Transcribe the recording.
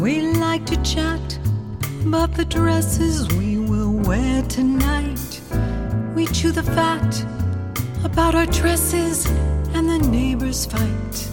We like to chat about the dresses we will wear tonight. We chew the fat about our dresses and the neighbors fight.